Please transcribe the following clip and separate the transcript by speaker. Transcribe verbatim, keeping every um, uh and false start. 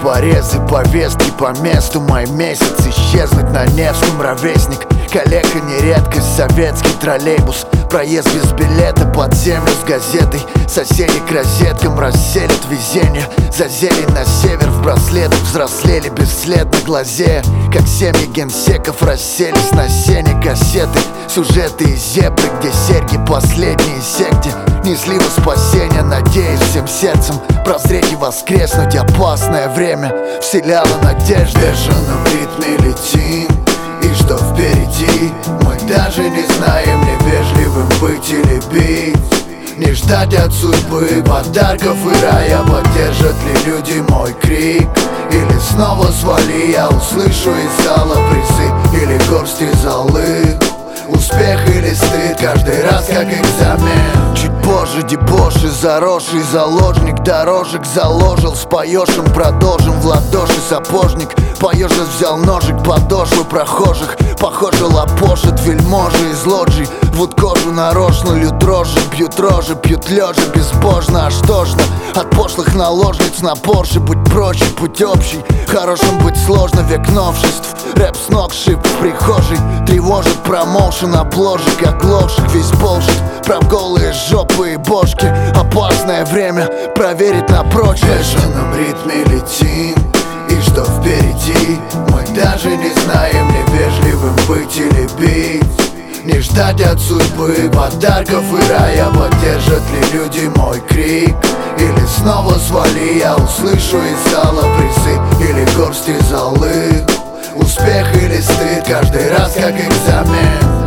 Speaker 1: порезы, повестки по месту. Мой месяц исчезнуть на Невском, ровесник. Коллега не редкость, советский троллейбус. Проезд без билета под землю с газетой. Соседи к розеткам расселят везение. За зелень на север в браслетах взрослели бесследно глазея. Как семьи генсеков расселись на сене кассеты. Сюжеты из зебры, где серьги последние секте несли во спасение, надеясь всем сердцем прозреть и воскреснуть. Опасное время вселяло надежду. В бешеном ритме летим, и что впереди мы даже не знаем, невежливым быть или бить. Не ждать от судьбы подарков и рая. Поддержат ли люди мой крик? Или снова свали, я услышу из зала призы или горсти золы. Успех или стыд, каждый раз как экзамен. Чуть позже дебоши, заросший заложник дорожек заложил. Споешь им, продолжим, в ладоши сапожник. Поежес взял ножик, подошвы прохожих. Похоже, лопошит вельможи из лоджий. Вот кожу нарочно льют дрожжи, бьют рожи, пьют лежа безбожно. Аж тошно от пошлых наложниц на Порше. Будь проще, путь общий, хорошим быть сложно. Век новшеств, рэп с ног шип в прихожей. Тревожит промоушен обложек, оглохших весь болшит. Прав голые жопы и бошки. Опасное время проверить на прочность. В бешеном ритме летим, и что впереди мы даже не знаем, невежливым быть или бить. Не ждать от судьбы подарков и рая. Поддержат ли люди мой крик? Или снова свали, я услышу из зала призы или горсти золы. Успех или стыд, каждый раз как экзамен.